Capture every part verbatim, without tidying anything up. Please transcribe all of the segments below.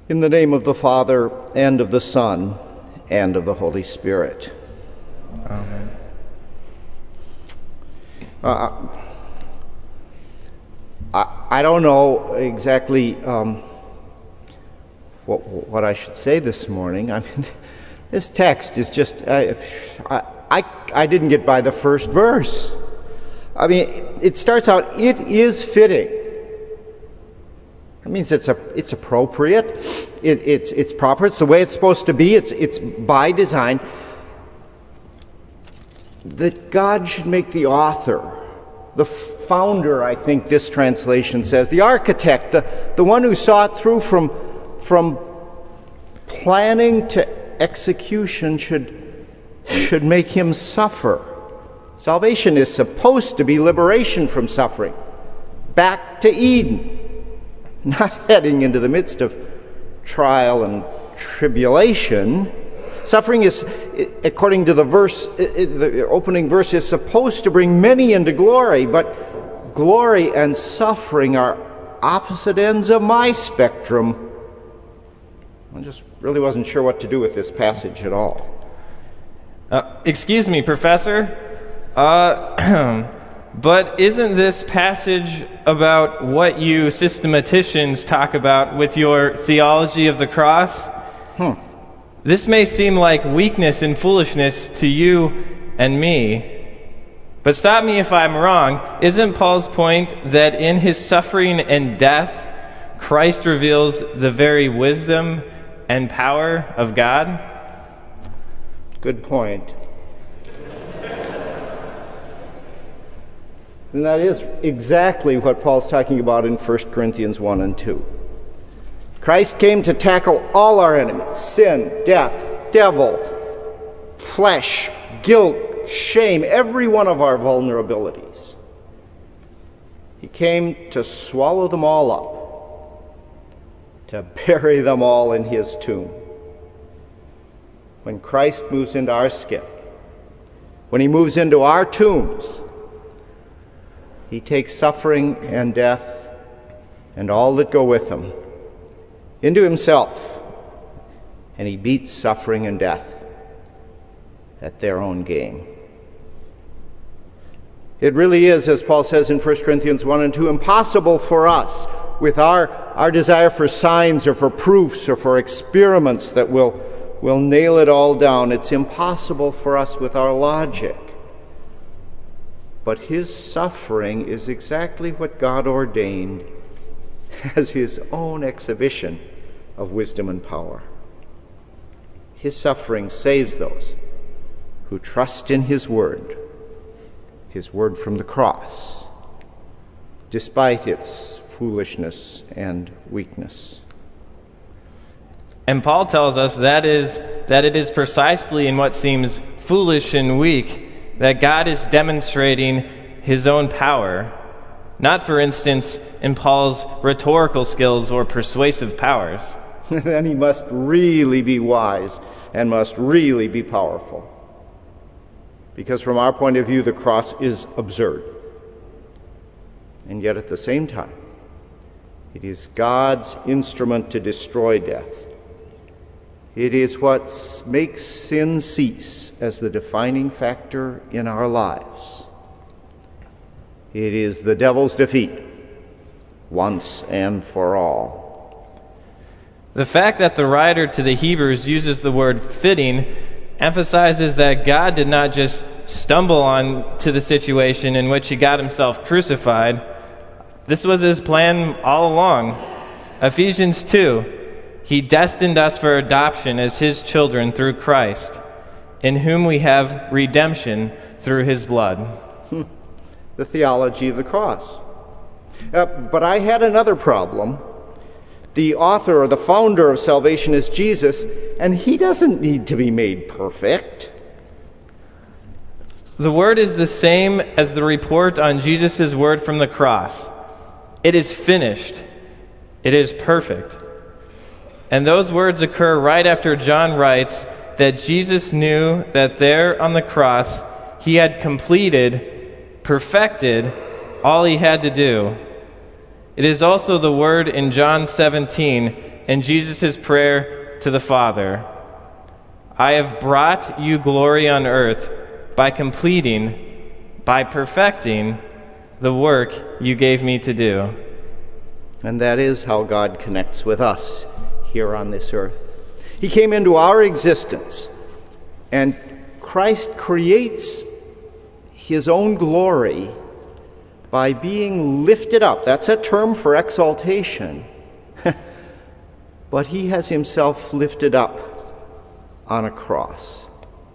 In the name of the Father, and of the Son, and of the Holy Spirit. Amen. Uh, I, I don't know exactly um, what, what I should say this morning. I mean, this text is just, uh, I, I, I didn't get by the first verse. I mean, it starts out, it is fitting. It means it's a, it's appropriate, it, it's it's proper, it's the way it's supposed to be, it's it's by design that God should make the author, the founder, I think this translation says, the architect, the, the one who saw it through from from planning to execution should should make him suffer. Salvation is supposed to be liberation from suffering, back to Eden. Not heading into the midst of trial and tribulation. Suffering is, according to the verse, the opening verse, is supposed to bring many into glory, but glory and suffering are opposite ends of my spectrum. I just really wasn't sure what to do with this passage at all. Uh, excuse me, Professor. Uh... But isn't this passage about what you systematicians talk about with your theology of the cross? Hmm. This may seem like weakness and foolishness to you and me. But stop me if I'm wrong. Isn't Paul's point that in his suffering and death, Christ reveals the very wisdom and power of God? Good point. And that is exactly what Paul's talking about in First Corinthians one and two. Christ came to tackle all our enemies: sin, death, devil, flesh, guilt, shame, every one of our vulnerabilities. He came to swallow them all up, to bury them all in his tomb. When Christ moves into our skin, when he moves into our tombs, he takes suffering and death and all that go with them into himself, and he beats suffering and death at their own game. It really is, as Paul says in First Corinthians one and two, impossible for us, with our, our desire for signs or for proofs or for experiments that will, will nail it all down. It's impossible for us with our logic. But his suffering is exactly what God ordained as his own exhibition of wisdom and power. His suffering saves those who trust in his word, his word from the cross, despite its foolishness and weakness. And Paul tells us that is that it is precisely in what seems foolish and weak that God is demonstrating his own power, not, for instance, in Paul's rhetorical skills or persuasive powers. Then he must really be wise and must really be powerful. Because from our point of view, the cross is absurd. And yet at the same time, it is God's instrument to destroy death. It is what makes sin cease as the defining factor in our lives. It is the devil's defeat, once and for all. The fact that the writer to the Hebrews uses the word fitting emphasizes that God did not just stumble on to the situation in which he got himself crucified. This was his plan all along. Ephesians two, he destined us for adoption as his children through Christ, in whom we have redemption through his blood. Hmm. The theology of the cross. Uh, but I had another problem. The author or the founder of salvation is Jesus, and he doesn't need to be made perfect. The word is the same as the report on Jesus' word from the cross. It is finished. It is perfect. And those words occur right after John writes that Jesus knew that there on the cross he had completed, perfected all he had to do. It is also the word in John seventeen in Jesus' prayer to the Father. I have brought you glory on earth by completing, by perfecting the work you gave me to do. And that is how God connects with us here on this earth. He came into our existence, and Christ creates his own glory by being lifted up. That's a term for exaltation. But he has himself lifted up on a cross.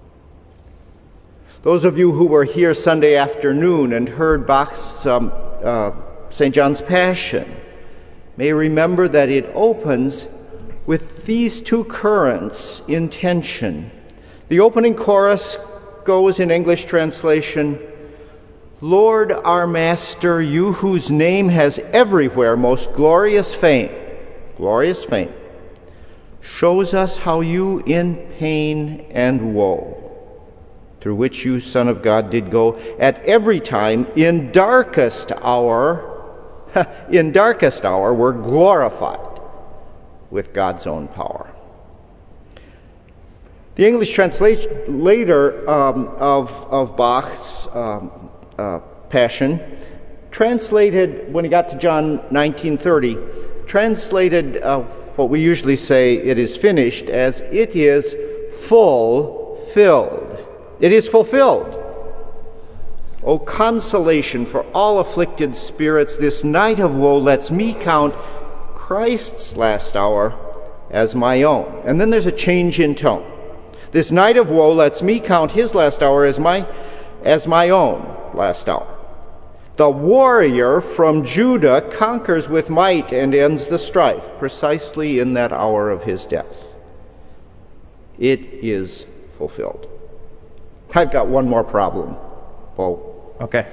Those of you who were here Sunday afternoon and heard Bach's um, uh, Saint John's Passion may remember that it opens with these two currents in tension. The opening chorus goes in English translation, Lord our Master, you whose name has everywhere most glorious fame, glorious fame, shows us how you in pain and woe, through which you, Son of God, did go, at every time in darkest hour, in darkest hour, were glorified with God's own power. The English translator um, of, of Bach's um, uh, Passion translated, when he got to John nineteen thirty, translated uh, what we usually say, it is finished, as it is fulfilled. It is fulfilled. O consolation for all afflicted spirits, this night of woe lets me count Christ's last hour as my own. And then there's a change in tone. This night of woe lets me count his last hour as my, as my own last hour. The warrior from Judah conquers with might and ends the strife, precisely in that hour of his death. It is fulfilled. I've got one more problem, Bo. Okay.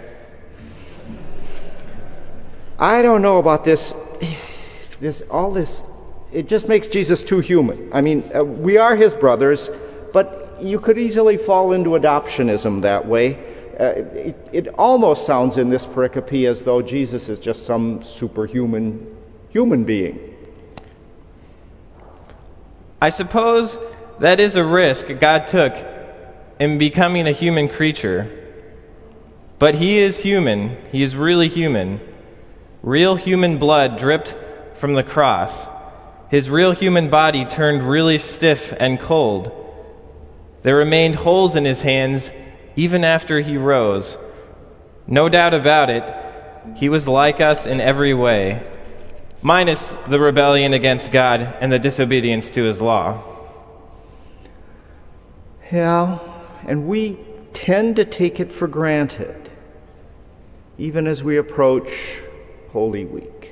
I don't know about this, this, all this, it just makes Jesus too human. I mean, uh, we are his brothers, but you could easily fall into adoptionism that way. Uh, it, it almost sounds in this pericope as though Jesus is just some superhuman human being. I suppose that is a risk God took in becoming a human creature. But he is human. He is really human. Real human blood dripped from the cross. His real human body turned really stiff and cold. There remained holes in his hands even after he rose. No doubt about it, he was like us in every way, minus the rebellion against God and the disobedience to his law. Yeah, and we tend to take it for granted, even as we approach Holy Week.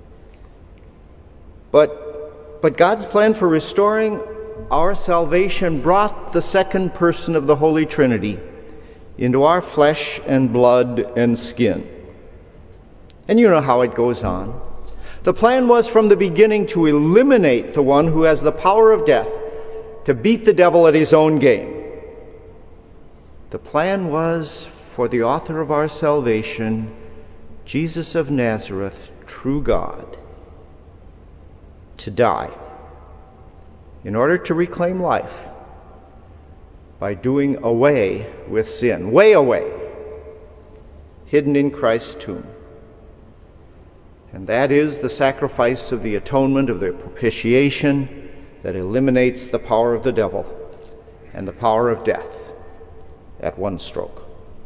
But, but God's plan for restoring our salvation brought the second person of the Holy Trinity into our flesh and blood and skin. And you know how it goes on. The plan was from the beginning to eliminate the one who has the power of death, to beat the devil at his own game. The plan was for the author of our salvation, Jesus of Nazareth, true God, to die in order to reclaim life by doing away with sin, way away, hidden in Christ's tomb. And that is the sacrifice of the atonement, of the propitiation that eliminates the power of the devil and the power of death at one stroke.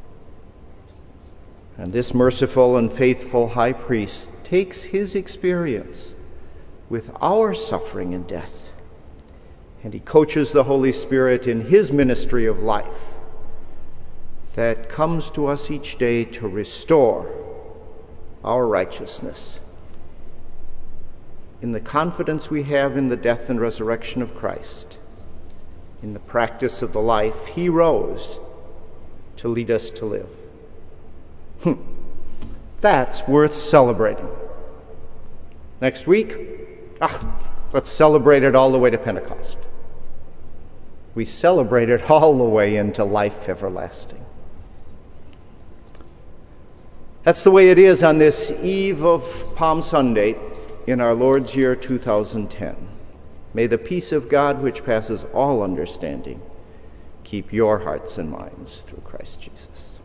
And this merciful and faithful high priest takes his experience with our suffering and death, and he coaches the Holy Spirit in his ministry of life that comes to us each day to restore our righteousness. In the confidence we have in the death and resurrection of Christ, in the practice of the life he rose to lead us to live. Hmm. That's worth celebrating. Next week, ah, let's celebrate it all the way to Pentecost. We celebrate it all the way into life everlasting. That's the way it is on this eve of Palm Sunday in our Lord's year two thousand ten. May the peace of God, which passes all understanding, keep your hearts and minds through Christ Jesus.